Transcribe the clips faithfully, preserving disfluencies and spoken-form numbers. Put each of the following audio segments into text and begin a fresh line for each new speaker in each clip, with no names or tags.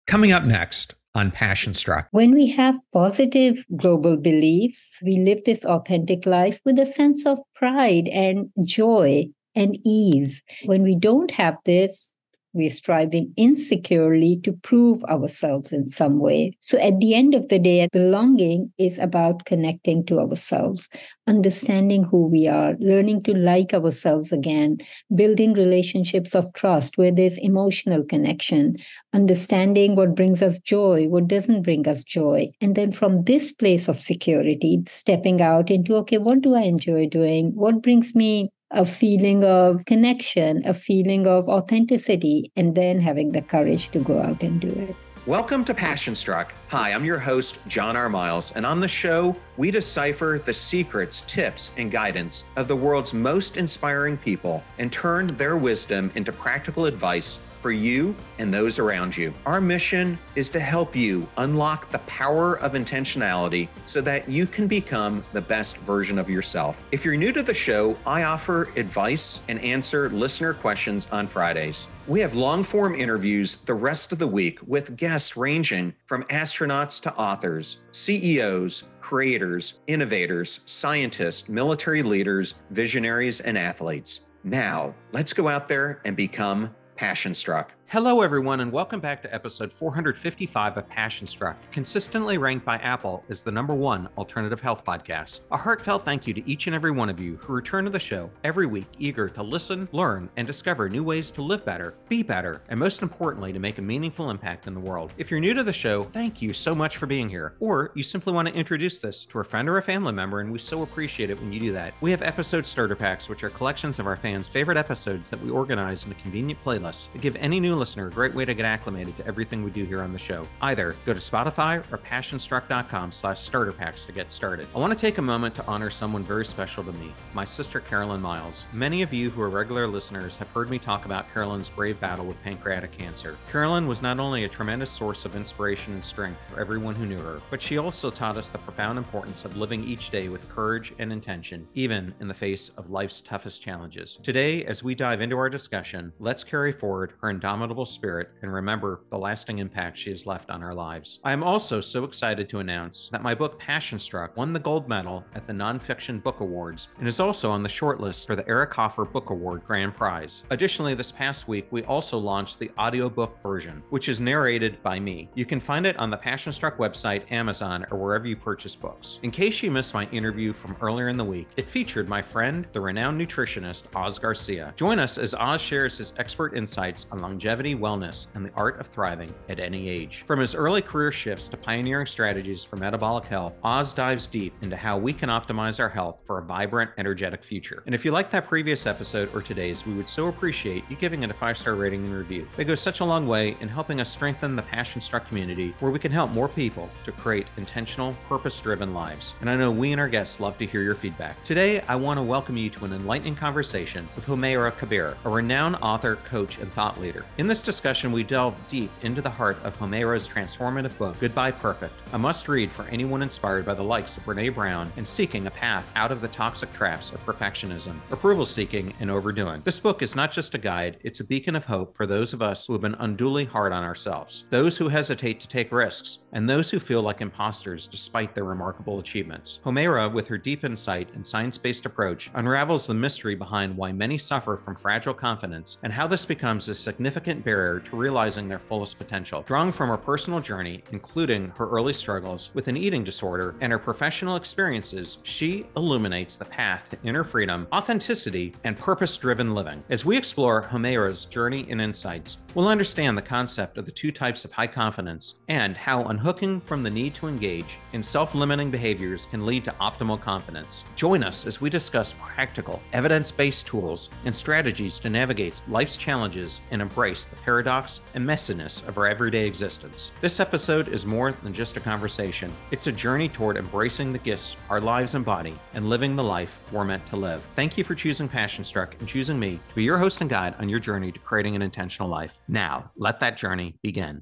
Coming up next on Passion Struck.
When we have positive global beliefs, we live this authentic life with a sense of pride and joy and ease. When we don't have this, we're striving insecurely to prove ourselves in some way. So at the end of the day, belonging is about connecting to ourselves, understanding who we are, learning to like ourselves again, building relationships of trust where there's emotional connection, understanding what brings us joy, what doesn't bring us joy. And then from this place of security, stepping out into, okay, what do I enjoy doing? What brings me a feeling of connection, a feeling of authenticity, and then having the courage to go out and do it.
Welcome to Passion Struck. Hi, I'm your host, John R. Miles, and on the show, we decipher the secrets, tips, and guidance of the world's most inspiring people and turn their wisdom into practical advice for you and those around you. Our mission is to help you unlock the power of intentionality so that you can become the best version of yourself. If you're new to the show, I offer advice and answer listener questions on Fridays. We have long-form interviews the rest of the week with guests ranging from astronauts to authors, C E Os, creators, innovators, scientists, military leaders, visionaries, and athletes. Now, let's go out there and become Passion Struck. Hello, everyone, and welcome back to episode four hundred fifty-five of Passion Struck, consistently ranked by Apple as the number one alternative health podcast. A heartfelt thank you to each and every one of you who return to the show every week, eager to listen, learn, and discover new ways to live better, be better, and most importantly, to make a meaningful impact in the world. If you're new to the show, thank you so much for being here. Or you simply want to introduce this to a friend or a family member, and we so appreciate it when you do that. We have episode starter packs, which are collections of our fans' favorite episodes that we organize in a convenient playlist that give any new listener a great way to get acclimated to everything we do here on the show. Either go to Spotify or passionstruck.com slash starter packs to get started. I want to take a moment to honor someone very special to me, my sister Carolyn Miles. Many of you who are regular listeners have heard me talk about Carolyn's brave battle with pancreatic cancer. Carolyn was not only a tremendous source of inspiration and strength for everyone who knew her, but she also taught us the profound importance of living each day with courage and intention, even in the face of life's toughest challenges. Today, as we dive into our discussion, let's carry forward her indomitable spirit and remember the lasting impact she has left on our lives. I am also so excited to announce that my book Passion Struck won the gold medal at the Nonfiction Book Awards and is also on the shortlist for the Eric Hoffer Book Award Grand Prize. Additionally, this past week, we also launched the audiobook version, which is narrated by me. You can find it on the Passion Struck website, Amazon, or wherever you purchase books. In case you missed my interview from earlier in the week, it featured my friend, the renowned nutritionist, Oz Garcia. Join us as Oz shares his expert insights on longevity, wellness, and the art of thriving at any age. From his early career shifts to pioneering strategies for metabolic health, Oz dives deep into how we can optimize our health for a vibrant, energetic future. And if you liked that previous episode or today's, we would so appreciate you giving it a five-star rating and review. They go such a long way in helping us strengthen the Passion Struck community where we can help more people to create intentional, purpose-driven lives. And I know we and our guests love to hear your feedback. Today, I want to welcome you to an enlightening conversation with Humaira Kabir, a renowned author, coach, and thought leader. In this discussion, we delve deep into the heart of Humaira's transformative book, Goodbye Perfect, a must-read for anyone inspired by the likes of Brené Brown and seeking a path out of the toxic traps of perfectionism, approval-seeking, and overdoing. This book is not just a guide, it's a beacon of hope for those of us who have been unduly hard on ourselves, those who hesitate to take risks, and those who feel like imposters despite their remarkable achievements. Humaira, with her deep insight and science-based approach, unravels the mystery behind why many suffer from fragile confidence and how this becomes a significant barrier to realizing their fullest potential. Drawing from her personal journey, including her early struggles with an eating disorder and her professional experiences, she illuminates the path to inner freedom, authenticity, and purpose-driven living. As we explore Humaira's journey and insights, we'll understand the concept of the two types of high confidence and how unhooking from the need to engage in self-limiting behaviors can lead to optimal confidence. Join us as we discuss practical, evidence-based tools and strategies to navigate life's challenges and embrace the paradox and messiness of our everyday existence. This episode is more than just a conversation. It's a journey toward embracing the gifts our lives embody and living the life we're meant to live. Thank you for choosing Passion Struck and choosing me to be your host and guide on your journey to creating an intentional life. Now, let that journey begin.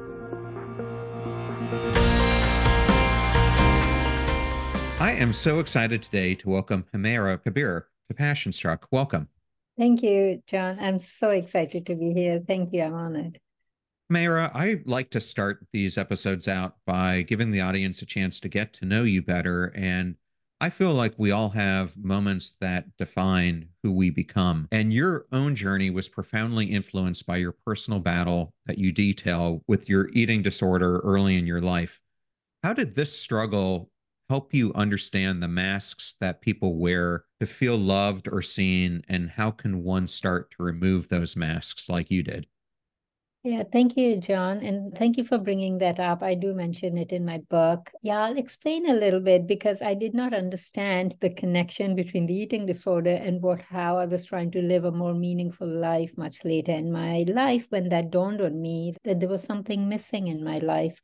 I am so excited today to welcome Humaira Kabir to Passion Struck. Welcome.
Thank you, John. I'm so excited to be here. Thank you. I'm honored.
Mayra, I like to start these episodes out by giving the audience a chance to get to know you better. And I feel like we all have moments that define who we become. And your own journey was profoundly influenced by your personal battle that you detail with your eating disorder early in your life. How did this struggle help you understand the masks that people wear to feel loved or seen? And how can one start to remove those masks like you did?
Yeah, thank you, John. And thank you for bringing that up. I do mention it in my book. Yeah, I'll explain a little bit because I did not understand the connection between the eating disorder and what how I was trying to live a more meaningful life much later in my life when that dawned on me that there was something missing in my life.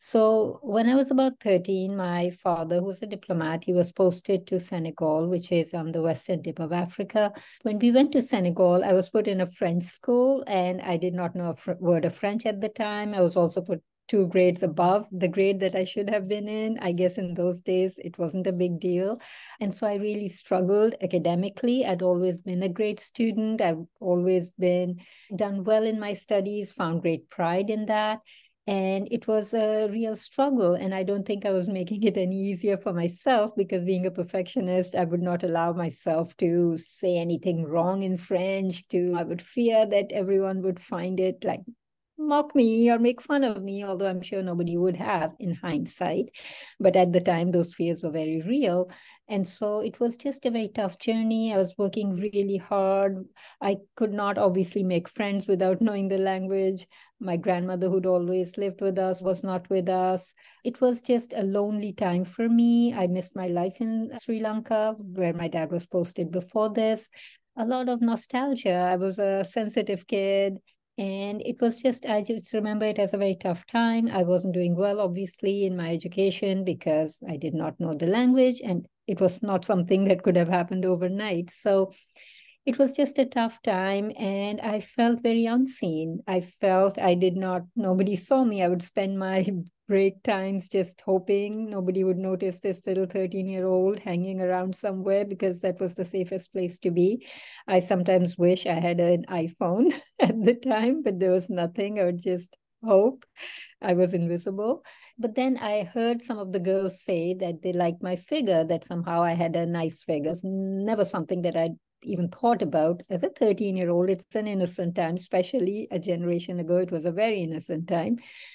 So when I was about thirteen, my father, who was a diplomat, he was posted to Senegal, which is on the western tip of Africa. When we went to Senegal, I was put in a French school and I did not know a fr- word of French at the time. I was also put two grades above the grade that I should have been in. I guess in those days, it wasn't a big deal. And so I really struggled academically. I'd always been a great student. I've always been done well in my studies, found great pride in that. And it was a real struggle. And I don't think I was making it any easier for myself because being a perfectionist, I would not allow myself to say anything wrong in French. To I would fear that everyone would find it like mock me or make fun of me, although I'm sure nobody would have in hindsight. But at the time, those fears were very real. And so it was just a very tough journey. I was working really hard. I could not obviously make friends without knowing the language. My grandmother, who'd always lived with us, was not with us. It was just a lonely time for me. I missed my life in Sri Lanka, where my dad was posted before this. A lot of nostalgia. I was a sensitive kid. And it was just, I just remember it as a very tough time. I wasn't doing well, obviously, in my education because I did not know the language and it was not something that could have happened overnight. So it was just a tough time and I felt very unseen. I felt I did not, nobody saw me. I would spend my break times just hoping nobody would notice this little thirteen year old hanging around somewhere because that was the safest place to be. I sometimes wish I had an iPhone at the time, but there was nothing. I would just hope I was invisible. But then I heard some of the girls say that they liked my figure, that somehow I had a nice figure. It's never something that I'd even thought about as a thirteen year old. It's an innocent time, especially a generation ago. It was a very innocent time.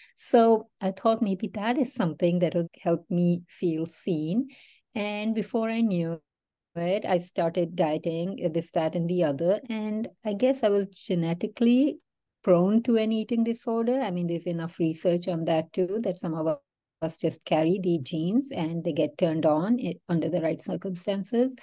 So I thought maybe that is something that would help me feel seen. And before I knew it, I started dieting, this, that, and the other. And I guess I was genetically prone to an eating disorder. I mean, there's enough research on that too, that some of us just carry the genes and they get turned on under the right circumstances.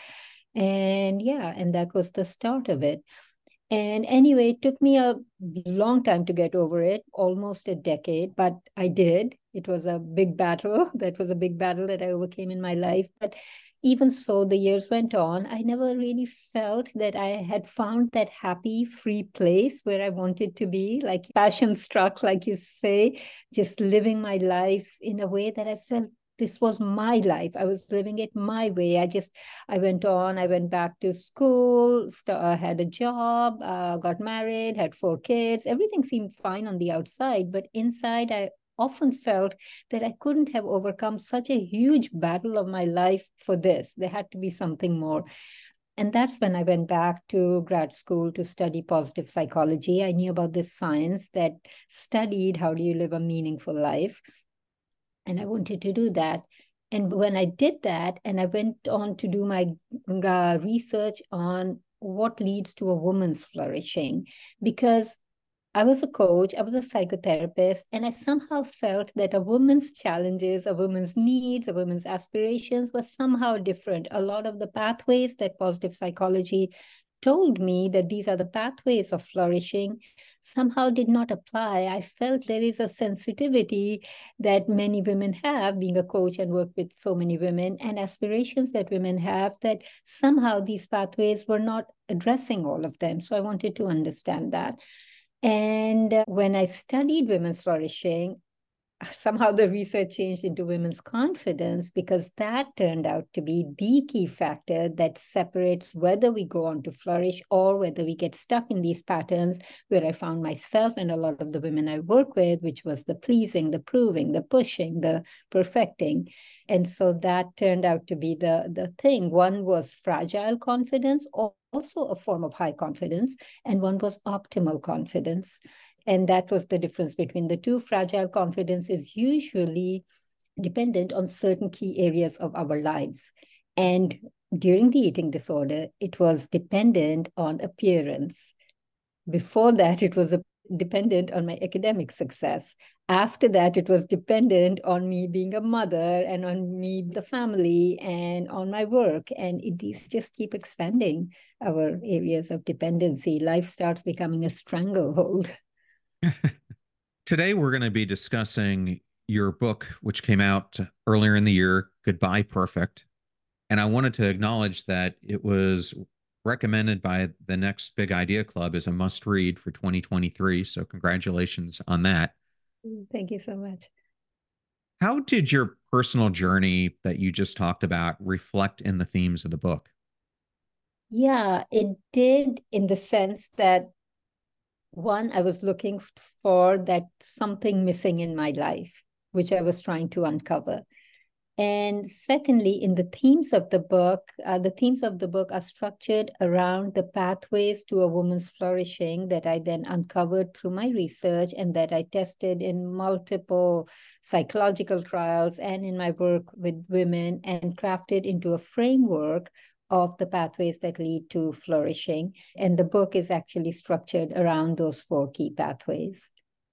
And yeah, and that was the start of it. And anyway, it took me a long time to get over it, almost a decade, but I did. It was a big battle. That was a big battle that I overcame in my life. But even so, the years went on. I never really felt that I had found that happy, free place where I wanted to be, like passion struck, like you say, just living my life in a way that I felt this was my life. I was living it my way. I just, I went on, I went back to school, st- uh, had a job, uh, got married, had four kids. Everything seemed fine on the outside, but inside, I often felt that I couldn't have overcome such a huge battle of my life for this. There had to be something more. And that's when I went back to grad school to study positive psychology. I knew about this science that studied how do you live a meaningful life. And I wanted to do that. And when I did that, and I went on to do my uh, research on what leads to a woman's flourishing, because I was a coach, I was a psychotherapist, and I somehow felt that a woman's challenges, a woman's needs, a woman's aspirations were somehow different. A lot of the pathways that positive psychology told me that these are the pathways of flourishing somehow did not apply. I felt there is a sensitivity that many women have, being a coach and work with so many women, and aspirations that women have, that somehow these pathways were not addressing all of them. So I wanted to understand that. And uh, when I studied women's flourishing, somehow the research changed into women's confidence, because that turned out to be the key factor that separates whether we go on to flourish or whether we get stuck in these patterns where I found myself and a lot of the women I work with, which was the pleasing, the proving, the pushing, the perfecting. And so that turned out to be the, the thing. One was fragile confidence, also a form of high confidence, and one was optimal confidence. And that was the difference between the two. Fragile confidence is usually dependent on certain key areas of our lives. And during the eating disorder, it was dependent on appearance. Before that, it was a, dependent on my academic success. After that, it was dependent on me being a mother and on me, the family, and on my work. And it, these just keep expanding our areas of dependency. Life starts becoming a stranglehold.
Today, we're going to be discussing your book, which came out earlier in the year, Goodbye Perfect. And I wanted to acknowledge that it was recommended by the Next Big Idea Club as a must read for twenty twenty-three. So congratulations on that.
Thank you so much.
How did your personal journey that you just talked about reflect in the themes of the book?
Yeah, it did, in the sense that, one, I was looking for that something missing in my life, which I was trying to uncover. And secondly, in the themes of the book, uh, the themes of the book are structured around the pathways to a woman's flourishing that I then uncovered through my research and that I tested in multiple psychological trials and in my work with women, and crafted into a framework of the pathways that lead to flourishing. And the book is actually structured around those four key pathways.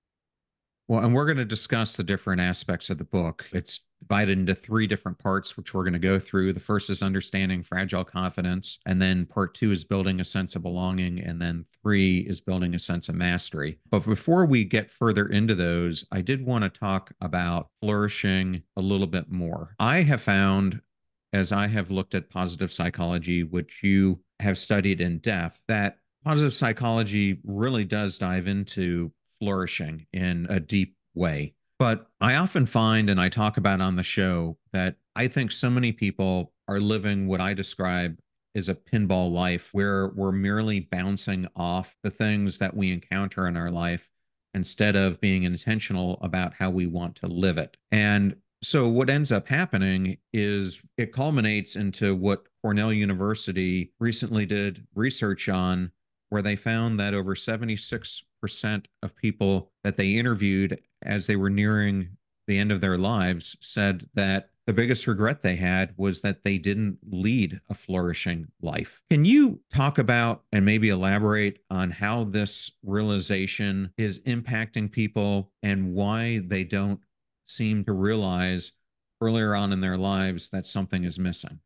Well, and we're going to discuss the different aspects of the book. It's divided into three different parts, which we're going to go through. The first is understanding fragile confidence. And then part two is building a sense of belonging. And then three is building a sense of mastery. But before we get further into those, I did want to talk about flourishing a little bit more. I have found, as I have looked at positive psychology, which you have studied in depth, that positive psychology really does dive into flourishing in a deep way. But I often find, and I talk about on the show, that I think so many people are living what I describe as a pinball life, where we're merely bouncing off the things that we encounter in our life instead of being intentional about how we want to live it. And so what ends up happening is it culminates into what Cornell University recently did research on, where they found that over seventy-six percent of people that they interviewed as they were nearing the end of their lives said that the biggest regret they had was that they didn't lead a flourishing life. Can you talk about and maybe elaborate on how this realization is impacting people and why they don't seem to realize earlier on in their lives that something is missing?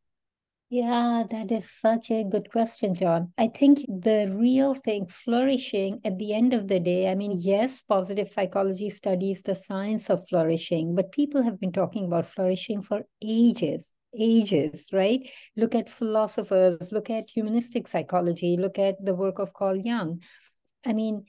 Yeah, that is such a good question, John. I think the real thing, flourishing at the end of the day, I mean, yes, positive psychology studies the science of flourishing, but people have been talking about flourishing for ages, ages, right? Look at philosophers, look at humanistic psychology, look at the work of Carl Jung. I mean,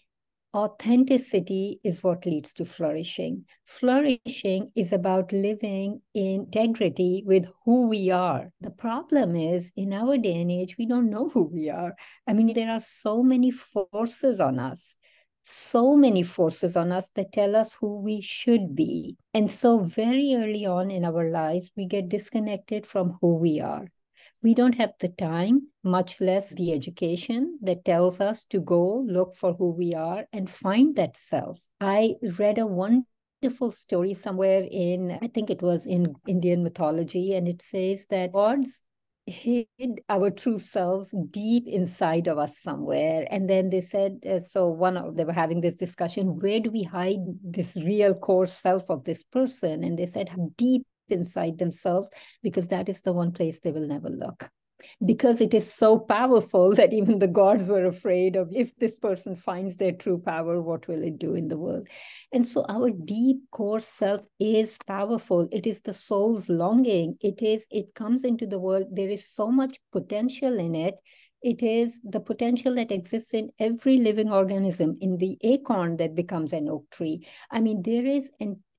authenticity is what leads to flourishing. Flourishing is about living in integrity with who we are. The problem is, in our day and age, we don't know who we are. I mean, there are so many forces on us, so many forces on us that tell us who we should be. And so very early on in our lives, we get disconnected from who we are. We don't have the time, much less the education that tells us to go look for who we are and find that self. I read a wonderful story somewhere in, I think it was in Indian mythology, and it says that gods hid our true selves deep inside of us somewhere. And then they said, uh, so one of, they were having this discussion, where do we hide this real core self of this person? And they said, deep inside themselves, because that is the one place they will never look. Because it is so powerful that even the gods were afraid of, if this person finds their true power, what will it do in the world? And so our deep core self is powerful. It is the soul's longing. It is, it comes into the world. There is so much potential in it. It is the potential that exists in every living organism, in the acorn that becomes an oak tree. I mean, there is an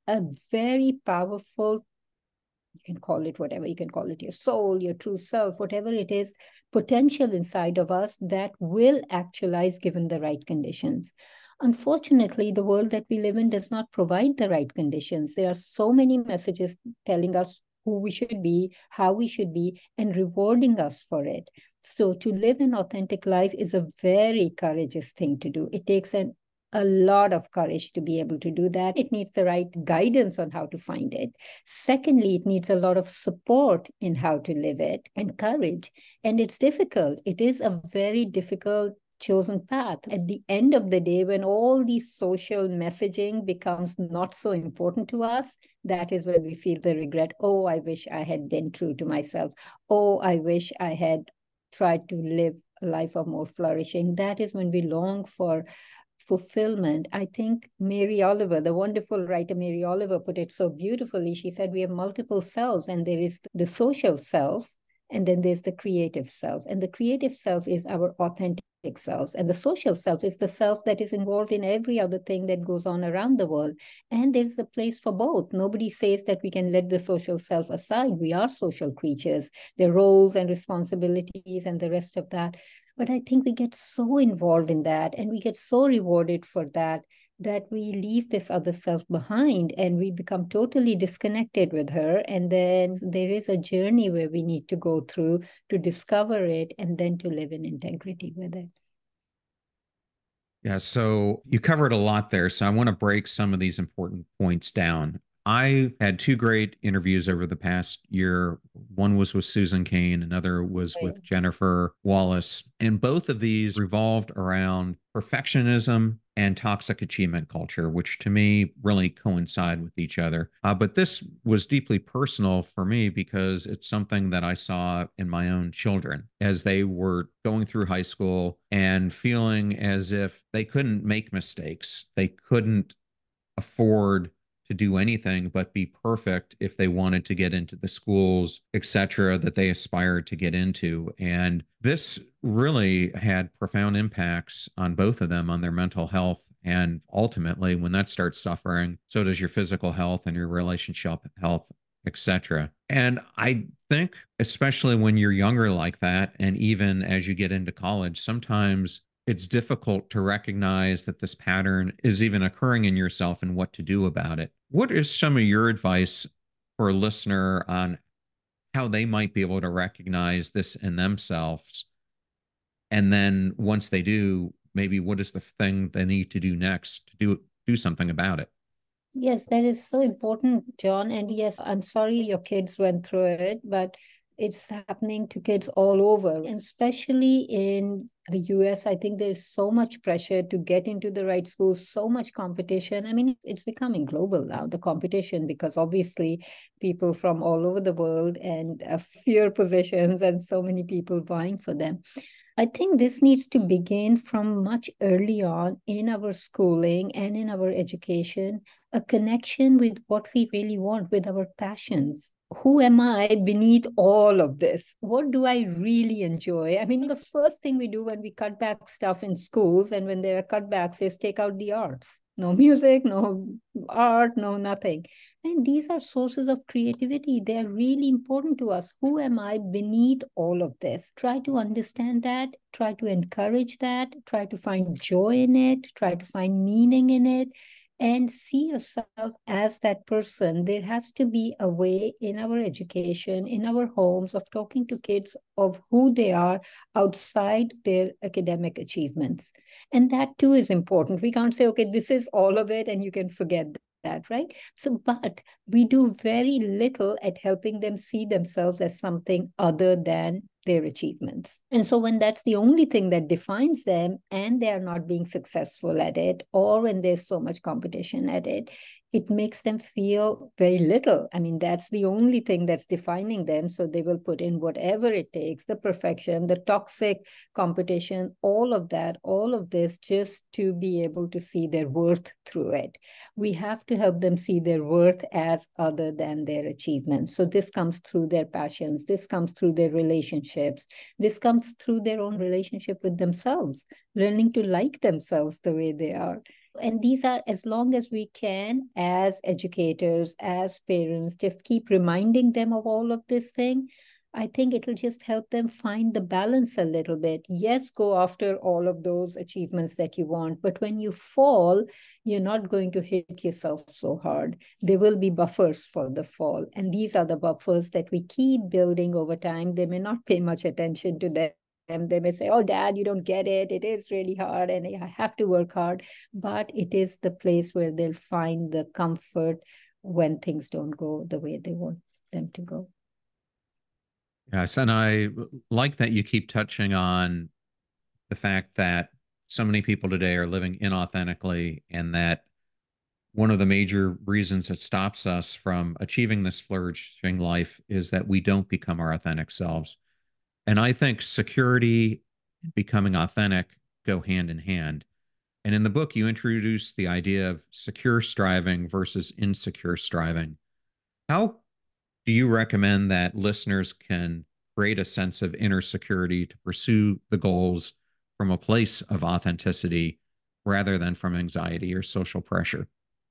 a very powerful, you can call it whatever, you can call it your soul, your true self, whatever it is, potential inside of us that will actualize given the right conditions. Unfortunately, the world that we live in does not provide the right conditions. There are so many messages telling us who we should be, how we should be, and rewarding us for it. So to live an authentic life is a very courageous thing to do. It takes an a lot of courage to be able to do that. It needs the right guidance on how to find it. Secondly, it needs a lot of support in how to live it and courage. And it's difficult. It is a very difficult chosen path. At the end of the day, when all these social messaging becomes not so important to us, that is when we feel the regret. Oh, I wish I had been true to myself. Oh, I wish I had tried to live a life of more flourishing. That is when we long for fulfillment. I think Mary Oliver, the wonderful writer Mary Oliver, put it so beautifully. She said we have multiple selves, and there is the social self, and then there's the creative self. And the creative self is our authentic self. And the social self is the self that is involved in every other thing that goes on around the world. And there's a place for both. Nobody says that we can let the social self aside. We are social creatures. There are roles and responsibilities and the rest of that. But I think we get so involved in that and we get so rewarded for that, that we leave this other self behind and we become totally disconnected with her. And then there is a journey where we need to go through to discover it and then to live in integrity with it.
Yeah, so you covered a lot there. So I want to break some of these important points down. I had two great interviews over the past year. One was with Susan Cain, another was with Jennifer Wallace. And both of these revolved around perfectionism and toxic achievement culture, which to me really coincide with each other. Uh, but this was deeply personal for me because it's something that I saw in my own children as they were going through high school and feeling as if they couldn't make mistakes. They couldn't afford to do anything but be perfect if they wanted to get into the schools, et cetera, that they aspired to get into. And this really had profound impacts on both of them, on their mental health. And ultimately, when that starts suffering, so does your physical health and your relationship health, et cetera. And I think, especially when you're younger like that, and even as you get into college, sometimes it's difficult to recognize that this pattern is even occurring in yourself and what to do about it. What is some of your advice for a listener on how they might be able to recognize this in themselves? And then once they do, maybe what is the thing they need to do next to do, do something about it?
Yes, that is so important, John. And yes, I'm sorry your kids went through it, but it's happening to kids all over, and especially in the U S. I think there's so much pressure to get into the right schools, so much competition. I mean, it's becoming global now, the competition, because obviously people from all over the world and uh, fear positions and so many people vying for them. I think this needs to begin from much early on in our schooling and in our education, a connection with what we really want, with our passions. Who am I beneath all of this? What do I really enjoy? I mean, the first thing we do when we cut back stuff in schools and when there are cutbacks is take out the arts. No music, no art, no nothing. And these are sources of creativity. They are really important to us. Who am I beneath all of this? Try to understand that. Try to encourage that. Try to find joy in it. Try to find meaning in it. And see yourself as that person. There has to be a way in our education, in our homes, of talking to kids of who they are outside their academic achievements. And that too is important. We can't say, okay, this is all of it and you can forget that, right? So, but we do very little at helping them see themselves as something other than their achievements. And so when that's the only thing that defines them and they are not being successful at it, or when there's so much competition at it, it makes them feel very little. I mean, that's the only thing that's defining them. So they will put in whatever it takes, the perfection, the toxic competition, all of that, all of this, just to be able to see their worth through it. We have to help them see their worth as other than their achievements. So this comes through their passions. This comes through their relationships. This comes through their own relationship with themselves, learning to like themselves the way they are. And these are, as long as we can, as educators, as parents, just keep reminding them of all of this thing, I think it'll just help them find the balance a little bit. Yes, go after all of those achievements that you want, but when you fall, you're not going to hit yourself so hard. There will be buffers for the fall. And these are the buffers that we keep building over time. They may not pay much attention to them. And they may say, oh, Dad, you don't get it. It is really hard and I have to work hard. But it is the place where they'll find the comfort when things don't go the way they want them to go.
Yes, and I like that you keep touching on the fact that so many people today are living inauthentically, and that one of the major reasons that stops us from achieving this flourishing life is that we don't become our authentic selves. And I think security and becoming authentic go hand in hand. And in the book, you introduce the idea of secure striving versus insecure striving. How do you recommend that listeners can create a sense of inner security to pursue the goals from a place of authenticity rather than from anxiety or social pressure?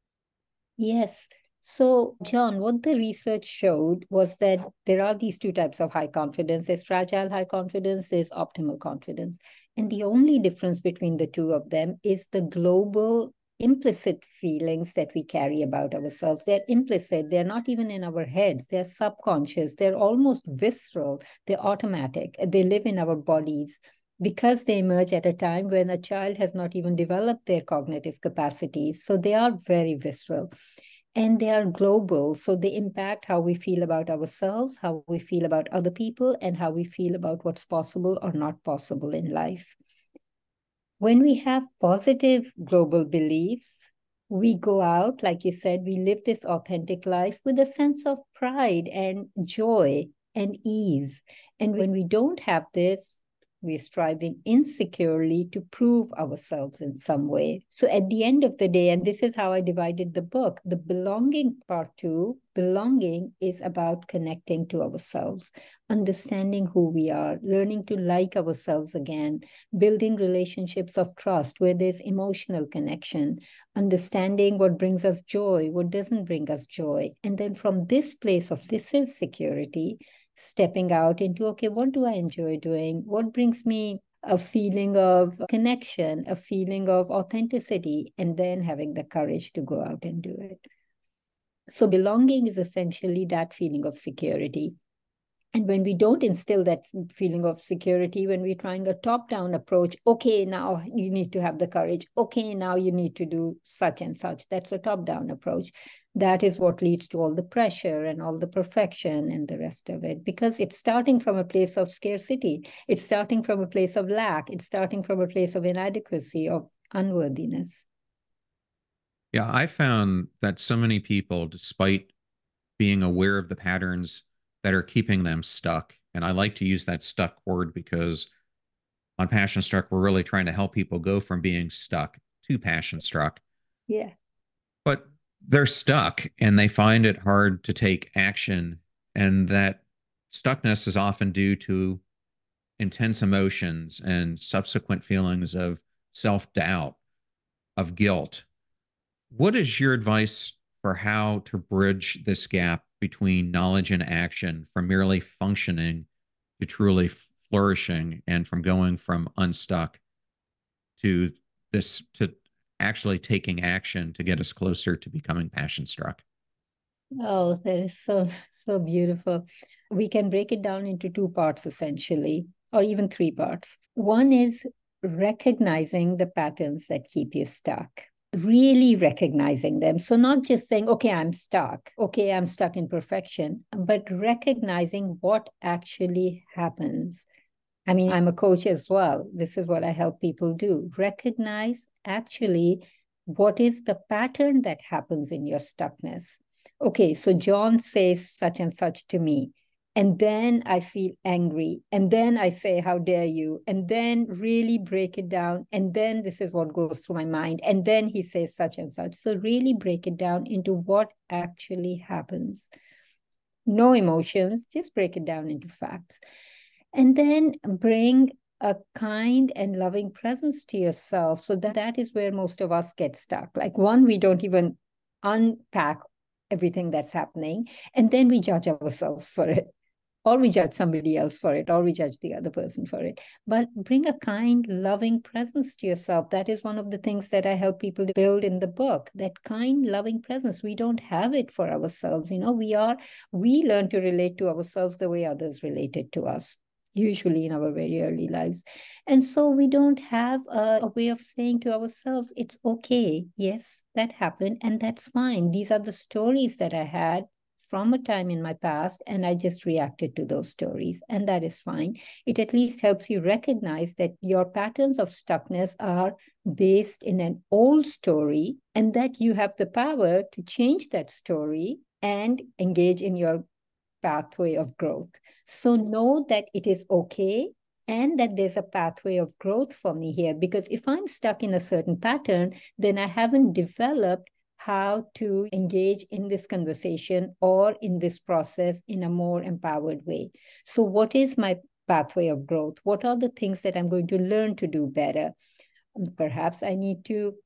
Yes. So, John, what the research showed was that there are these two types of high confidence. There's fragile high confidence, there's optimal confidence. And the only difference between the two of them is the global implicit feelings that we carry about ourselves. They're implicit, they're not even in our heads, they're subconscious, they're almost visceral, they're automatic, they live in our bodies because they emerge at a time when a child has not even developed their cognitive capacities. So they are very visceral. And they are global, so they impact how we feel about ourselves, how we feel about other people, and how we feel about what's possible or not possible in life. When we have positive global beliefs, we go out, like you said, we live this authentic life with a sense of pride and joy and ease. And when we don't have this, we're striving insecurely to prove ourselves in some way. So at the end of the day, and this is how I divided the book, the belonging part two, belonging is about connecting to ourselves, understanding who we are, learning to like ourselves again, building relationships of trust where there's emotional connection, understanding what brings us joy, what doesn't bring us joy. And then from this place of this is security, stepping out into, okay, what do I enjoy doing? What brings me a feeling of connection, a feeling of authenticity, and then having the courage to go out and do it. So belonging is essentially that feeling of security. And when we don't instill that feeling of security, when we're trying a top-down approach, okay, now you need to have the courage. Okay, now you need to do such and such. That's a top-down approach. That is what leads to all the pressure and all the perfection and the rest of it, because it's starting from a place of scarcity. It's starting from a place of lack. It's starting from a place of inadequacy, of unworthiness.
Yeah, I found that so many people, despite being aware of the patterns that are keeping them stuck, and I like to use that stuck word because on Passion Struck, we're really trying to help people go from being stuck to passion struck.
Yeah.
But they're stuck and they find it hard to take action. And that stuckness is often due to intense emotions and subsequent feelings of self-doubt, of guilt. What is your advice for how to bridge this gap between knowledge and action, from merely functioning to truly flourishing, and from going from unstuck to this, to actually taking action to get us closer to becoming passion struck?
Oh, that is so, so beautiful. We can break it down into two parts, essentially, or even three parts. One is recognizing the patterns that keep you stuck, really recognizing them. So not just saying, okay, I'm stuck. Okay, I'm stuck in perfection, but recognizing what actually happens. I mean, I'm a coach as well. This is what I help people do. Recognize actually what is the pattern that happens in your stuckness. Okay, so John says such and such to me, and then I feel angry, and then I say, how dare you? And then really break it down, and then this is what goes through my mind, and then he says such and such. So really break it down into what actually happens. No emotions, just break it down into facts. And then bring a kind and loving presence to yourself. So that, that is where most of us get stuck. Like, one, we don't even unpack everything that's happening, and then we judge ourselves for it, or we judge somebody else for it, or we judge the other person for it. But bring a kind, loving presence to yourself. That is one of the things that I help people to build in the book, that kind, loving presence. We don't have it for ourselves. You know, we are, we learn to relate to ourselves the way others related to us, usually in our very early lives. And so we don't have a, a way of saying to ourselves, it's okay. Yes, that happened, and that's fine. These are the stories that I had from a time in my past, and I just reacted to those stories, and that is fine. It at least helps you recognize that your patterns of stuckness are based in an old story, and that you have the power to change that story and engage in your pathway of growth. So know that it is okay, and that there's a pathway of growth for me here. Because if I'm stuck in a certain pattern, then I haven't developed how to engage in this conversation or in this process in a more empowered way. So what is my pathway of growth? What are the things that I'm going to learn to do better? Perhaps I need to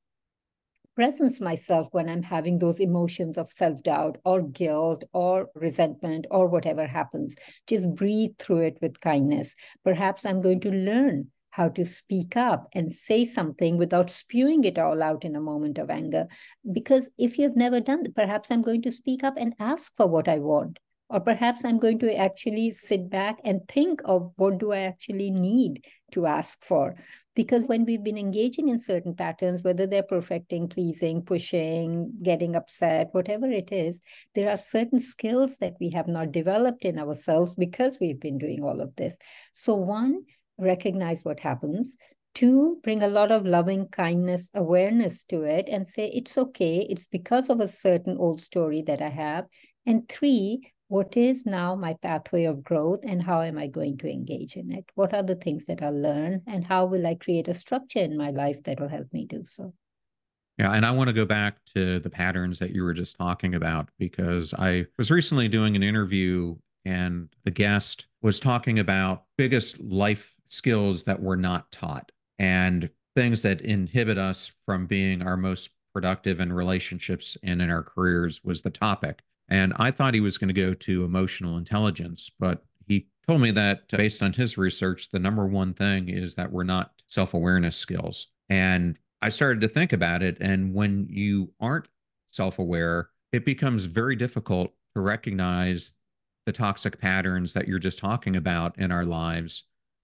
presence myself when I'm having those emotions of self-doubt or guilt or resentment or whatever happens. Just breathe through it with kindness. Perhaps I'm going to learn how to speak up and say something without spewing it all out in a moment of anger. Because if you've never done that, perhaps I'm going to speak up and ask for what I want. Or perhaps I'm going to actually sit back and think of, what do I actually need to ask for? Because when we've been engaging in certain patterns, whether they're perfecting, pleasing, pushing, getting upset, whatever it is, there are certain skills that we have not developed in ourselves because we've been doing all of this. So one, recognize what happens. Two, bring a lot of loving kindness, awareness to it and say, it's okay. It's because of a certain old story that I have. And three, what is now my pathway of growth, and how am I going to engage in it? What are the things that I'll learn, and how will I create a structure in my life that will help me do so?
Yeah, and I want to go back to the patterns that you were just talking about, because I was recently doing an interview and the guest was talking about biggest life skills that were not taught and things that inhibit us from being our most productive in relationships and in our careers was the topic. And I thought he was going to go to emotional intelligence, but he told me that based on his research, the number one thing is that we're not self-awareness skills. And I started to think about it. And when you aren't self-aware, it becomes very difficult to recognize the toxic patterns that you're just talking about in our lives.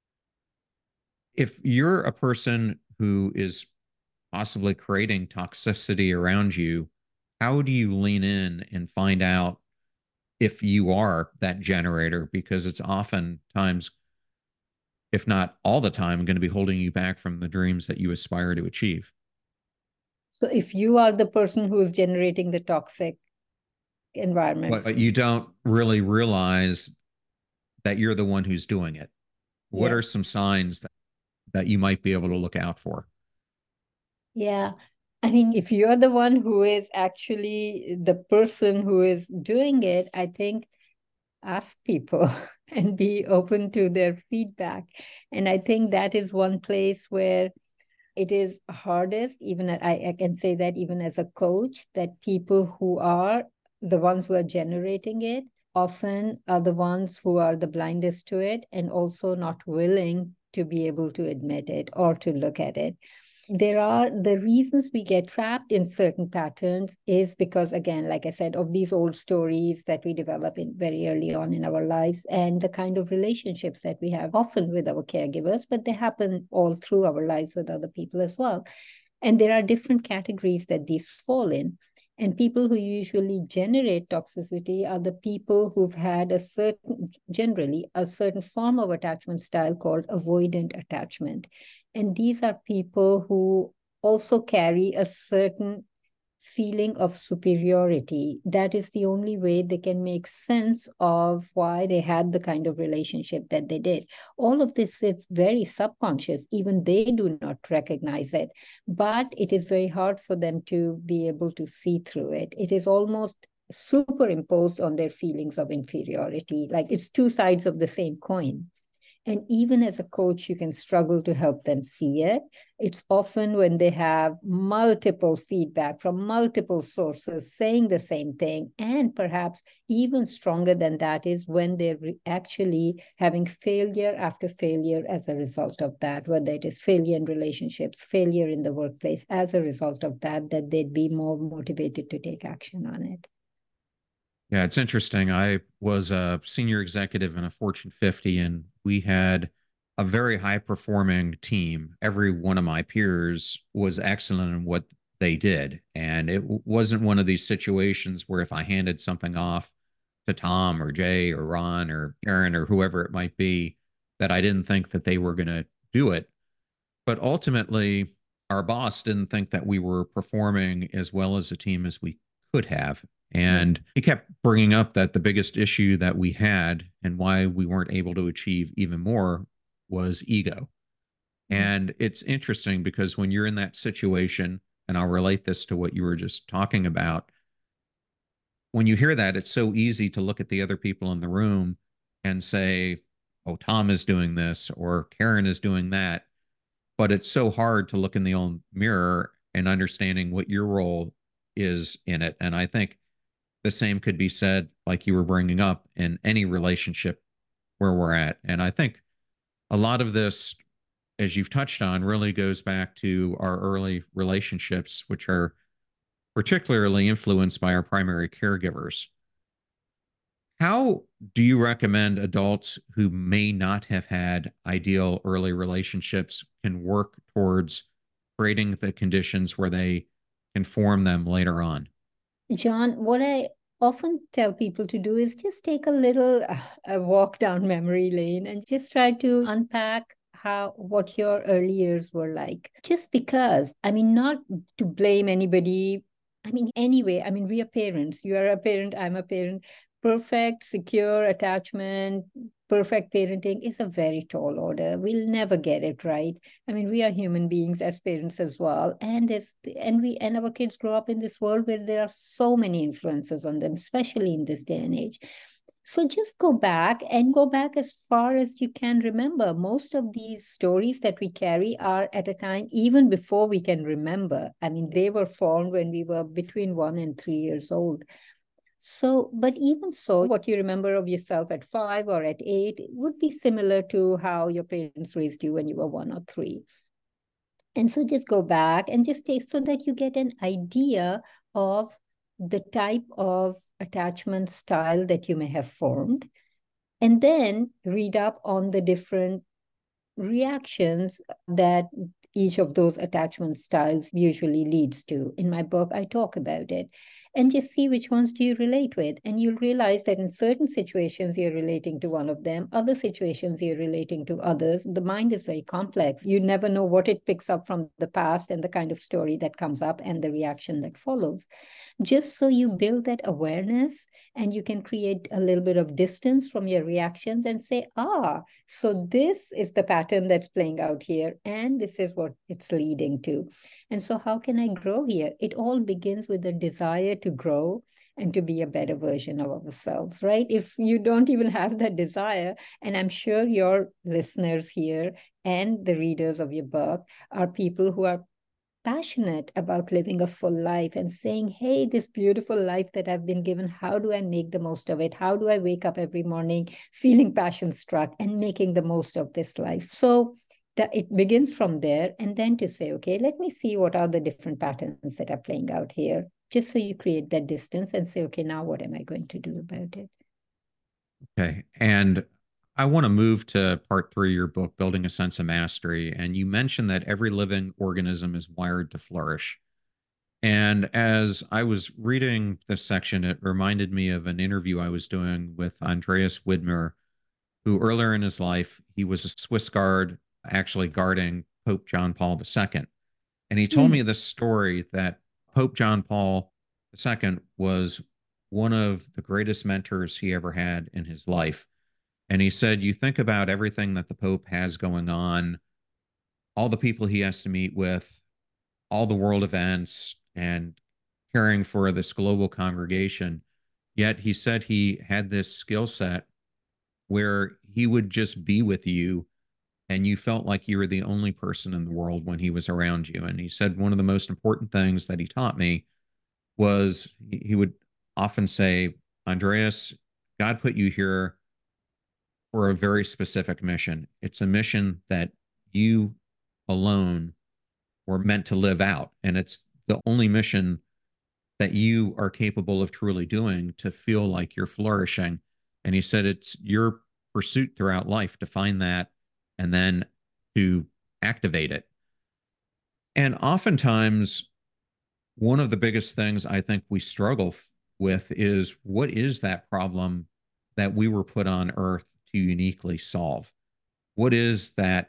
If you're a person who is possibly creating toxicity around you, how do you lean in and find out if you are that generator? Because it's oftentimes, if not all the time, going to be holding you back from the dreams that you aspire to achieve.
So if you are the person who is generating the toxic environments,
but you don't really realize that you're the one who's doing it, what
yeah.
are some signs that, that you might be able to look out for?
Yeah. I mean, if you're the one who is actually the person who is doing it, I think ask people and be open to their feedback. And I think that is one place where it is hardest, even I, I can say that even as a coach, that people who are the ones who are generating it often are the ones who are the blindest to it and also not willing to be able to admit it or to look at it. There are the reasons we get trapped in certain patterns is because, again, like I said, of these old stories that we develop in very early on in our lives and the kind of relationships that we have often with our caregivers, but they happen all through our lives with other people as well. And there are different categories that these fall in. And people who usually generate toxicity are the people who've had a certain, generally, a certain form of attachment style called avoidant attachment. And these are people who also carry a certain feeling of superiority. That is the only way they can make sense of why they had the kind of relationship that they did. All of this is very subconscious. Even they do not recognize it, but it is very hard for them to be able to see through it. It is almost superimposed on their feelings of inferiority. Like it's two sides of the same coin. And even as a coach, you can struggle to help them see it. It's often when they have multiple feedback from multiple sources saying the same thing. And perhaps even stronger than that is when they're actually having failure after failure as a result of that, whether it is failure in relationships, failure in the workplace, as a result of that, that they'd be more motivated to take action on it.
Yeah, it's interesting. I was a senior executive in a Fortune fifty, and we had a very high performing team. Every one of my peers was excellent in what they did. And it w- wasn't one of these situations where if I handed something off to Tom or Jay or Ron or Aaron or whoever it might be, that I didn't think that they were going to do it. But ultimately, our boss didn't think that we were performing as well as a team as we could have. And he kept bringing up that the biggest issue that we had and why we weren't able to achieve even more was ego. And it's interesting because when you're in that situation, and I'll relate this to what you were just talking about, when you hear that, it's so easy to look at the other people in the room and say, oh, Tom is doing this or Karen is doing that. But it's so hard to look in the own mirror and understanding what your role is in it. And I think the same could be said, like you were bringing up, in any relationship where we're at. And I think a lot of this, as you've touched on, really goes back to our early relationships, which are particularly influenced by our primary caregivers. How do you recommend adults who may not have had ideal early relationships can work towards creating the conditions where they can form them later on?
John, what I often tell people to do is just take a little uh, a walk down memory lane and just try to unpack how what your early years were like. Just because, I mean, not to blame anybody. I mean, anyway, I mean, we are parents. You are a parent, I'm a parent. Perfect, secure attachment, perfect parenting is a very tall order. We'll never get it right. I mean, we are human beings as parents as well, and this and we and our kids grow up in this world where there are so many influences on them, especially in this day and age. So just go back and go back as far as you can remember. Most of these stories that we carry are at a time even before we can remember. I mean, they were formed when we were between one and three years old. So, but even so, what you remember of yourself at five or at eight would be similar to how your parents raised you when you were one or three. And so just go back and just take so that you get an idea of the type of attachment style that you may have formed. And then read up on the different reactions that each of those attachment styles usually leads to. In my book, I talk about it. And just see which ones do you relate with. And you'll realize that in certain situations, you're relating to one of them. Other situations, you're relating to others. The mind is very complex. You never know what it picks up from the past and the kind of story that comes up and the reaction that follows. Just so you build that awareness and you can create a little bit of distance from your reactions and say, ah, so this is the pattern that's playing out here, and this is what it's leading to. And so how can I grow here? It all begins with a desire to grow and to be a better version of ourselves, right? If you don't even have that desire, and I'm sure your listeners here and the readers of your book are people who are passionate about living a full life and saying, hey, this beautiful life that I've been given, how do I make the most of it? How do I wake up every morning feeling passion struck and making the most of this life? So that it begins from there. And then to say, okay, let me see what are the different patterns that are playing out here, just so you create that distance and say, okay, now what am I going to do about it?
Okay. And I want to move to part three of your book, Building a Sense of Mastery. And you mentioned that every living organism is wired to flourish. And as I was reading this section, it reminded me of an interview I was doing with Andreas Widmer, who earlier in his life, he was a Swiss guard, actually guarding Pope John Paul the Second. And he told
Hmm.
me this story that Pope John Paul the Second was one of the greatest mentors he ever had in his life. And he said, you think about everything that the Pope has going on, all the people he has to meet with, all the world events, and caring for this global congregation. Yet he said he had this skill set where he would just be with you and you felt like you were the only person in the world when he was around you. And he said one of the most important things that he taught me was he would often say, Andreas, God put you here for a very specific mission. It's a mission that you alone were meant to live out. And it's the only mission that you are capable of truly doing to feel like you're flourishing. And he said it's your pursuit throughout life to find that and then to activate it. And oftentimes, one of the biggest things I think we struggle f- with is what is that problem that we were put on earth to uniquely solve? What is that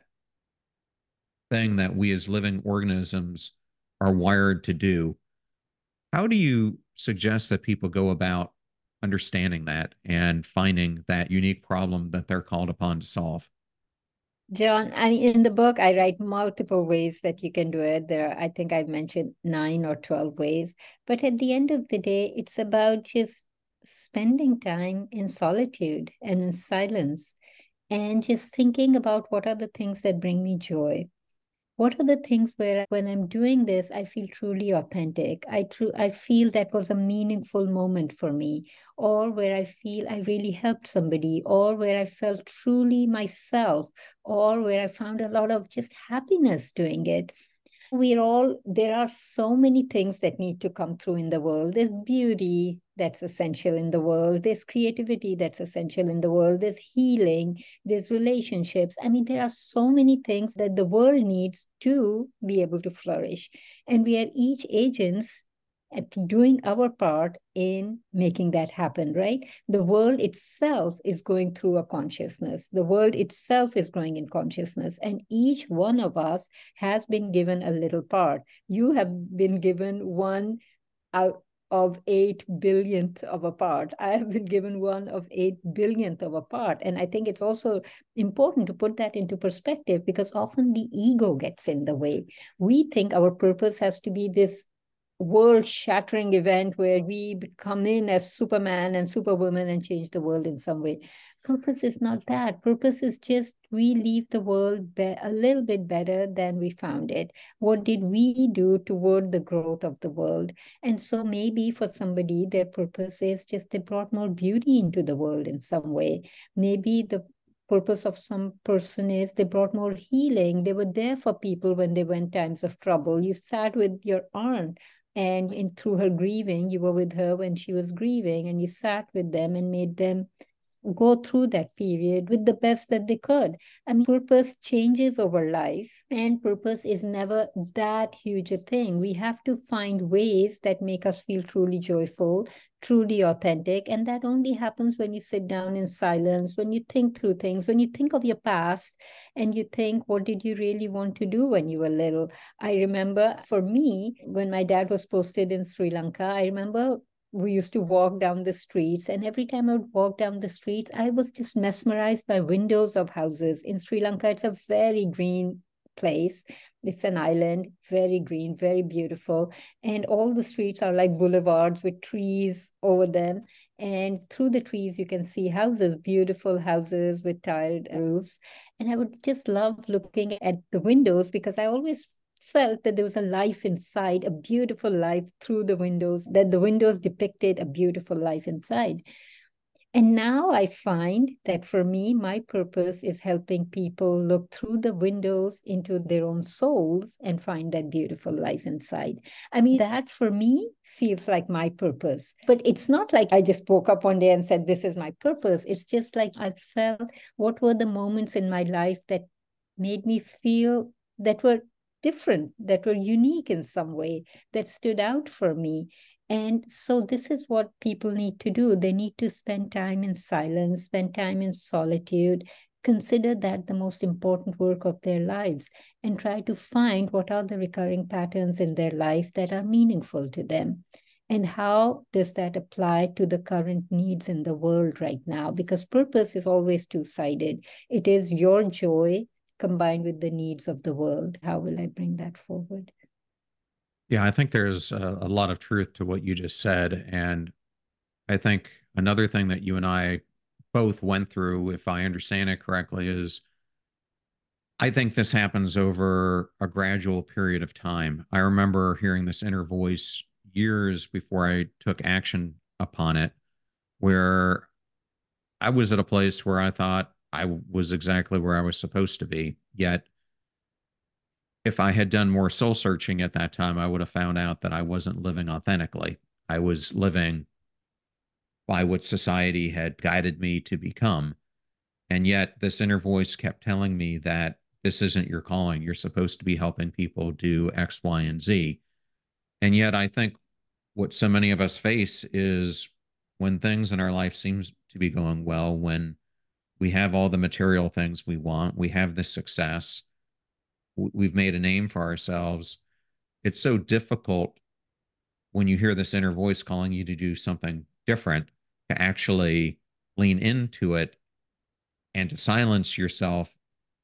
thing that we as living organisms are wired to do? How do you suggest that people go about understanding that and finding that unique problem that they're called upon to solve?
John, I mean, in the book, I write multiple ways that you can do it. There are, I think I mentioned nine or twelve ways. But at the end of the day, it's about just spending time in solitude and in silence and just thinking about what are the things that bring me joy. What are the things where when I'm doing this, I feel truly authentic? I true I feel that was a meaningful moment for me, or where I feel I really helped somebody, or where I felt truly myself, or where I found a lot of just happiness doing it. We're all, there are so many things that need to come through in the world. There's beauty that's essential in the world. There's creativity that's essential in the world. There's healing. There's relationships. I mean, there are so many things that the world needs to be able to flourish. And we are each agents at doing our part in making that happen, right? The world itself is going through a consciousness. The world itself is growing in consciousness. And each one of us has been given a little part. You have been given one out of eight billionth of a part. I have been given one of eight billionth of a part. And I think it's also important to put that into perspective because often the ego gets in the way. We think our purpose has to be this world-shattering event where we come in as Superman and Superwoman and change the world in some way. Purpose is not that. Purpose is just we leave the world be- a little bit better than we found it. What did we do toward the growth of the world? And so maybe for somebody, their purpose is just they brought more beauty into the world in some way. Maybe the purpose of some person is they brought more healing. They were there for people when they went times of trouble. You sat with your aunt and in through her grieving, you were with her when she was grieving, and you sat with them and made them go through that period with the best that they could. I mean, purpose changes over life, and purpose is never that huge a thing. We have to find ways that make us feel truly joyful, truly authentic. And that only happens when you sit down in silence, when you think through things, when you think of your past and you think, what did you really want to do when you were little? I remember for me, when my dad was posted in Sri Lanka, I remember we used to walk down the streets, and every time I would walk down the streets, I was just mesmerized by windows of houses. In Sri Lanka, it's a very green place. It's an island, very green, very beautiful. And all the streets are like boulevards with trees over them. And through the trees, you can see houses, beautiful houses with tiled roofs. And I would just love looking at the windows because I always felt that there was a life inside, a beautiful life through the windows, that the windows depicted a beautiful life inside. And now I find that for me, my purpose is helping people look through the windows into their own souls and find that beautiful life inside. I mean, that for me feels like my purpose. But it's not like I just woke up one day and said, this is my purpose. It's just like I felt what were the moments in my life that made me feel that were different, that were unique in some way, that stood out for me. And so this is what people need to do. They need to spend time in silence, spend time in solitude, consider that the most important work of their lives, and try to find what are the recurring patterns in their life that are meaningful to them. And how does that apply to the current needs in the world right now? Because purpose is always two-sided. It is your joy combined with the needs of the world. How will I bring that forward?
Yeah, I think there's a, a lot of truth to what you just said. And I think another thing that you and I both went through, if I understand it correctly, is I think this happens over a gradual period of time. I remember hearing this inner voice years before I took action upon it, where I was at a place where I thought I was exactly where I was supposed to be. Yet, if I had done more soul searching at that time, I would have found out that I wasn't living authentically. I was living by what society had guided me to become. And yet, this inner voice kept telling me that this isn't your calling. You're supposed to be helping people do X, Y, and Z. And yet, I think what so many of us face is when things in our life seems to be going well, when we have all the material things we want, we have the success, we've made a name for ourselves. It's so difficult when you hear this inner voice calling you to do something different to actually lean into it and to silence yourself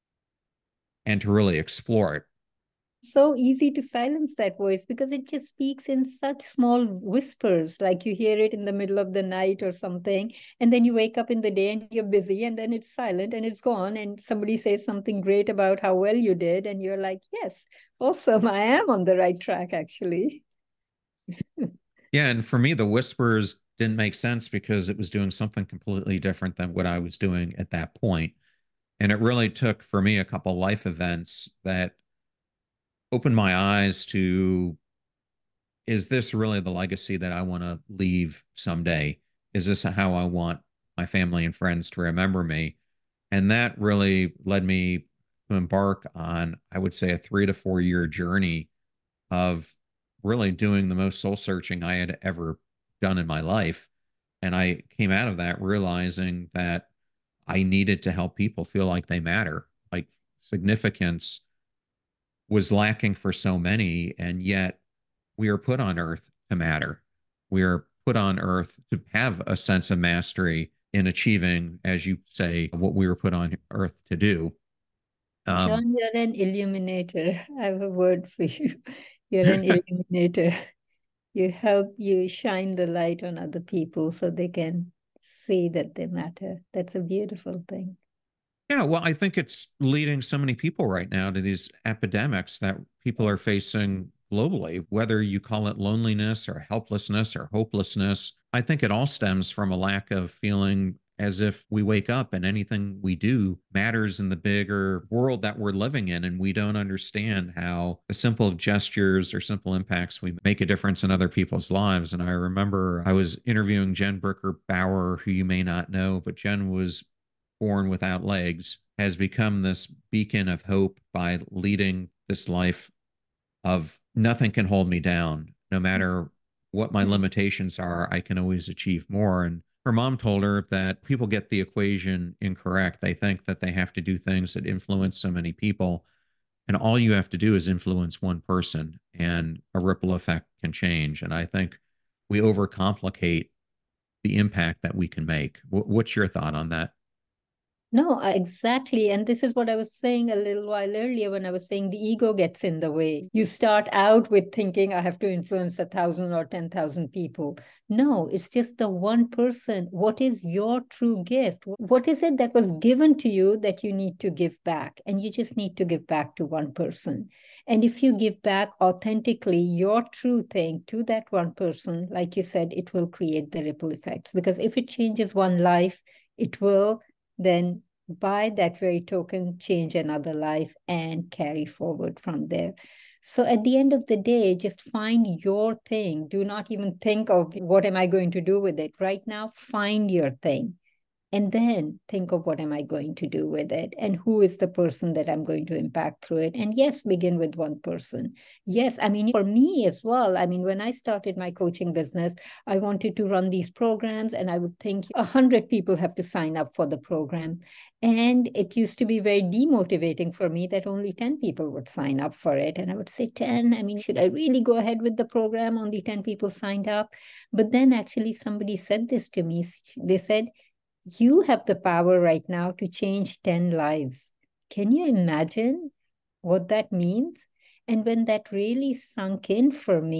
and to really explore it.
So easy to silence that voice because it just speaks in such small whispers, like you hear it in the middle of the night or something, and then you wake up in the day and you're busy, and then it's silent and it's gone, and somebody says something great about how well you did, and you're like, yes, awesome, I am on the right track, actually.
Yeah, and for me, the whispers didn't make sense because it was doing something completely different than what I was doing at that point. And it really took for me a couple life events that opened my eyes to, is this really the legacy that I want to leave someday? Is this how I want my family and friends to remember me? And that really led me to embark on, I would say, a three to four year journey of really doing the most soul searching I had ever done in my life. And I came out of that realizing that I needed to help people feel like they matter, like significance was lacking for so many. And yet we are put on earth to matter. We are put on earth to have a sense of mastery in achieving, as you say, what we were put on earth to do.
Um, John, you're an illuminator. I have a word for you. You're an illuminator. You help, you shine the light on other people so they can see that they matter. That's a beautiful thing.
Yeah, well, I think it's leading so many people right now to these epidemics that people are facing globally, whether you call it loneliness or helplessness or hopelessness. I think it all stems from a lack of feeling as if we wake up and anything we do matters in the bigger world that we're living in. And we don't understand how the simple gestures or simple impacts we make a difference in other people's lives. And I remember I was interviewing Jen Bricker Bauer, who you may not know, but Jen was born without legs, has become this beacon of hope by leading this life of nothing can hold me down. No matter what my limitations are, I can always achieve more. And her mom told her that people get the equation incorrect. They think that they have to do things that influence so many people. And all you have to do is influence one person, and a ripple effect can change. And I think we overcomplicate the impact that we can make. What's your thought on that?
No, exactly. And this is what I was saying a little while earlier when I was saying the ego gets in the way. You start out with thinking, I have to influence a thousand or ten thousand people. No, it's just the one person. What is your true gift? What is it that was given to you that you need to give back? And you just need to give back to one person. And if you give back authentically your true thing to that one person, like you said, it will create the ripple effects. Because if it changes one life, it will then by that very token change another life and carry forward from there. So at the end of the day, just find your thing. Do not even think of what am I going to do with it right now. Find your thing. And then think of what am I going to do with it and who is the person that I'm going to impact through it. And yes, begin with one person. Yes, I mean, for me as well, I mean, when I started my coaching business, I wanted to run these programs and I would think a hundred people have to sign up for the program. And it used to be very demotivating for me that only ten people would sign up for it. And I would say, ten, I mean, should I really go ahead with the program? Only ten people signed up. But then actually somebody said this to me. They said, you have the power right now to change ten lives. Can you imagine what that means? And when that really sunk in for me,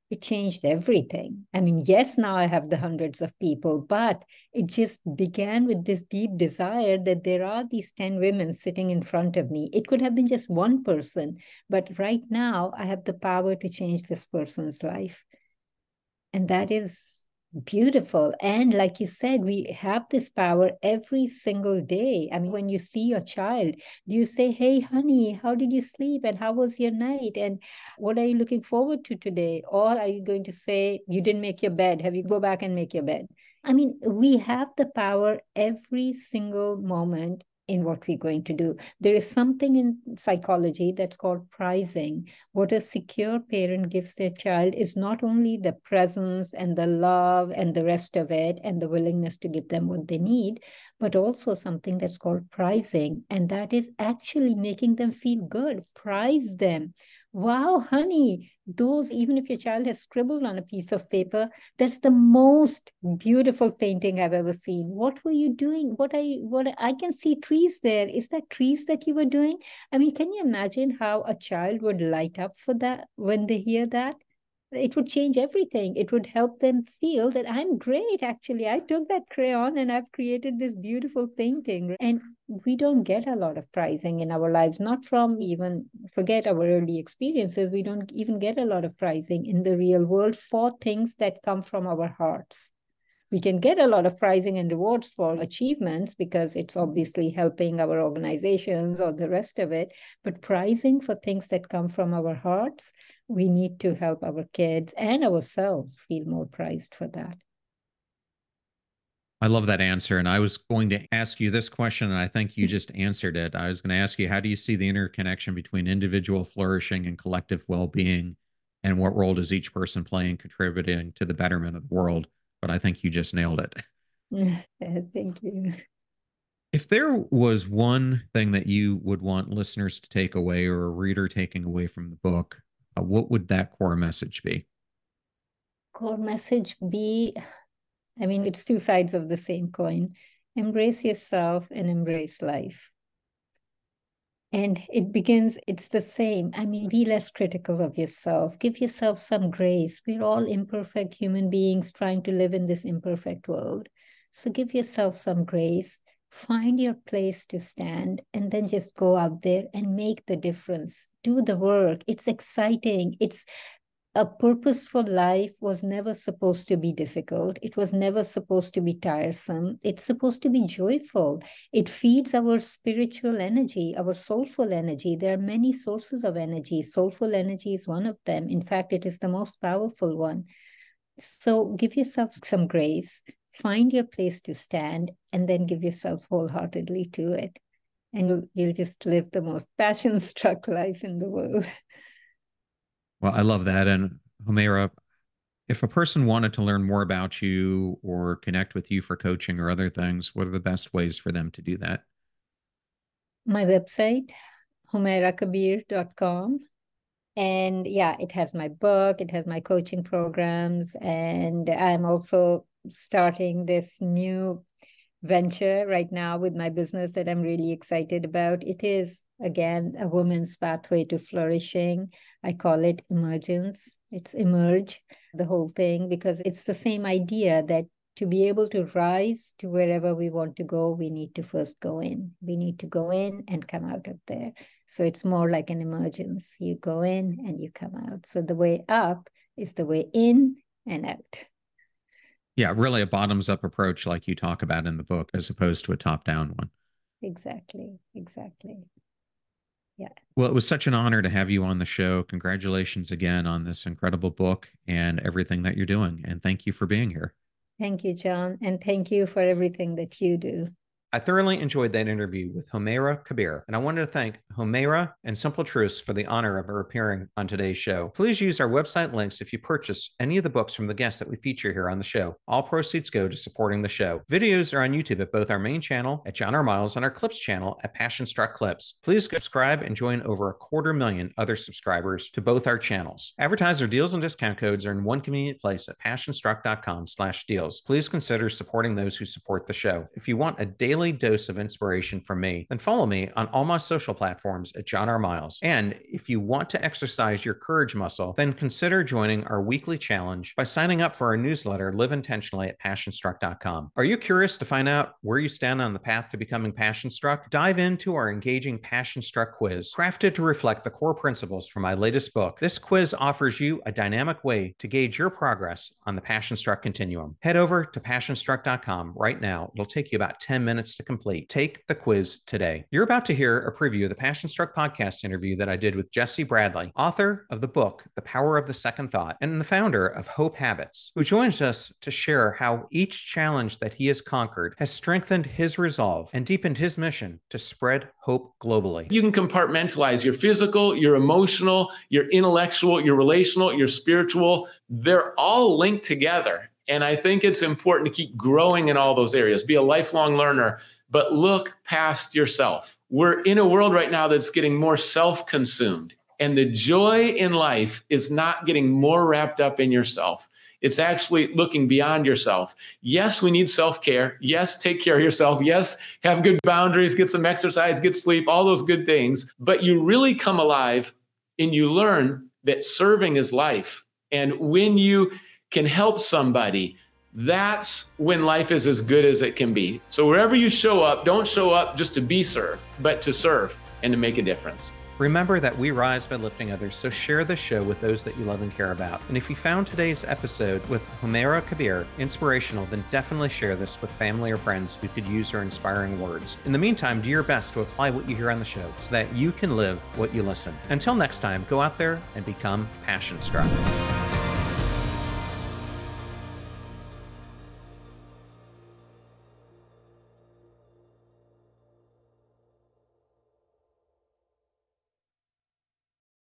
it changed everything. I mean, yes, now I have the hundreds of people, but it just began with this deep desire that there are these ten women sitting in front of me. It could have been just one person, but right now I have the power to change this person's life. And that is beautiful. And like you said, we have this power every single day. I mean, when you see your child, do you say, hey, honey, how did you sleep? And how was your night? And what are you looking forward to today? Or are you going to say, you didn't make your bed? Have you go back and make your bed? I mean, we have the power every single moment in what we're going to do. There is something in psychology that's called prizing. What a secure parent gives their child is not only the presence and the love and the rest of it and the willingness to give them what they need, but also something that's called prizing. And that is actually making them feel good. Prize them. Wow, honey, those, even if your child has scribbled on a piece of paper, that's the most beautiful painting I've ever seen. What were you doing? What are you, what, I can see trees there. Is that trees that you were doing? I mean, can you imagine how a child would light up for that when they hear that? It would change everything. It would help them feel that I'm great, actually. I took that crayon and I've created this beautiful painting. And we don't get a lot of prizing in our lives, not from even, forget our early experiences. We don't even get a lot of prizing in the real world for things that come from our hearts. We can get a lot of prizing and rewards for achievements because it's obviously helping our organizations or the rest of it. But prizing for things that come from our hearts, we need to help our kids and ourselves feel more prized for that.
I love that answer. And I was going to ask you this question, and I think you just answered it. I was going to ask you, how do you see the interconnection between individual flourishing and collective well-being? And what role does each person play in contributing to the betterment of the world? But I think you just nailed it.
Thank you.
If there was one thing that you would want listeners to take away or a reader taking away from the book, uh, what would that core message be?
Core message be, I mean, it's two sides of the same coin. Embrace yourself and embrace life. And it begins, it's the same. I mean, be less critical of yourself. Give yourself some grace. We're all imperfect human beings trying to live in this imperfect world. So give yourself some grace. Find your place to stand and then just go out there and make the difference. Do the work. It's exciting. It's a purposeful life was never supposed to be difficult. It was never supposed to be tiresome. It's supposed to be joyful. It feeds our spiritual energy, our soulful energy. There are many sources of energy. Soulful energy is one of them. In fact, it is the most powerful one. So give yourself some grace, find your place to stand, and then give yourself wholeheartedly to it. And you'll, you'll just live the most passion-struck life in the world.
Well, I love that. And Humaira, if a person wanted to learn more about you or connect with you for coaching or other things, what are the best ways for them to do that?
My website, humaira kabir dot com. And yeah, it has my book, it has my coaching programs, and I'm also starting this new venture right now with my business that I'm really excited about. It is, again, a woman's pathway to flourishing. I call it Emergence. It's emerge, the whole thing, because it's the same idea that to be able to rise to wherever we want to go, we need to first go in. We need to go in and come out of there. So it's more like an emergence. You go in and you come out. So the way up is the way in and out.
Yeah, really a bottoms up approach like you talk about in the book, as opposed to a top down one.
Exactly. Exactly. Yeah.
Well, it was such an honor to have you on the show. Congratulations again on this incredible book and everything that you're doing. And thank you for being here.
Thank you, John. And thank you for everything that you do.
I thoroughly enjoyed that interview with Humaira Kabir, and I wanted to thank Humaira and Simple Truths for the honor of her appearing on today's show. Please use our website links if you purchase any of the books from the guests that we feature here on the show. All proceeds go to supporting the show. Videos are on YouTube at both our main channel at John R. Miles and our Clips channel at Passion Struck Clips. Please subscribe and join over a quarter million other subscribers to both our channels. Advertiser deals and discount codes are in one convenient place at passionstruck dot com slash deals. Please consider supporting those who support the show. If you want a daily daily dose of inspiration from me, then follow me on all my social platforms at John R. Miles. And if you want to exercise your courage muscle, then consider joining our weekly challenge by signing up for our newsletter, Live Intentionally, at passion struck dot com. Are you curious to find out where you stand on the path to becoming passion struck? Dive into our engaging Passion Struck quiz, crafted to reflect the core principles from my latest book. This quiz offers you a dynamic way to gauge your progress on the Passion Struck continuum. Head over to passion struck dot com right now. It'll take you about ten minutes to complete. Take the quiz today. You're about to hear a preview of the Passion Struck podcast interview that I did with Jesse Bradley, author of the book, The Power of the Second Thought, and the founder of Hope Habits, who joins us to share how each challenge that he has conquered has strengthened his resolve and deepened his mission to spread hope globally.
You can compartmentalize your physical, your emotional, your intellectual, your relational, your spiritual. They're all linked together. And I think it's important to keep growing in all those areas. Be a lifelong learner, but look past yourself. We're in a world right now that's getting more self-consumed. And the joy in life is not getting more wrapped up in yourself. It's actually looking beyond yourself. Yes, we need self-care. Yes, take care of yourself. Yes, have good boundaries, get some exercise, get sleep, all those good things. But you really come alive and you learn that serving is life. And when you can help somebody, that's when life is as good as it can be. So wherever you show up, don't show up just to be served, but to serve and to make a difference.
Remember that we rise by lifting others, so share this show with those that you love and care about. And if you found today's episode with Humaira Kabir inspirational, then definitely share this with family or friends who could use her inspiring words. In the meantime, do your best to apply what you hear on the show so that you can live what you listen. Until next time, go out there and become passion struck.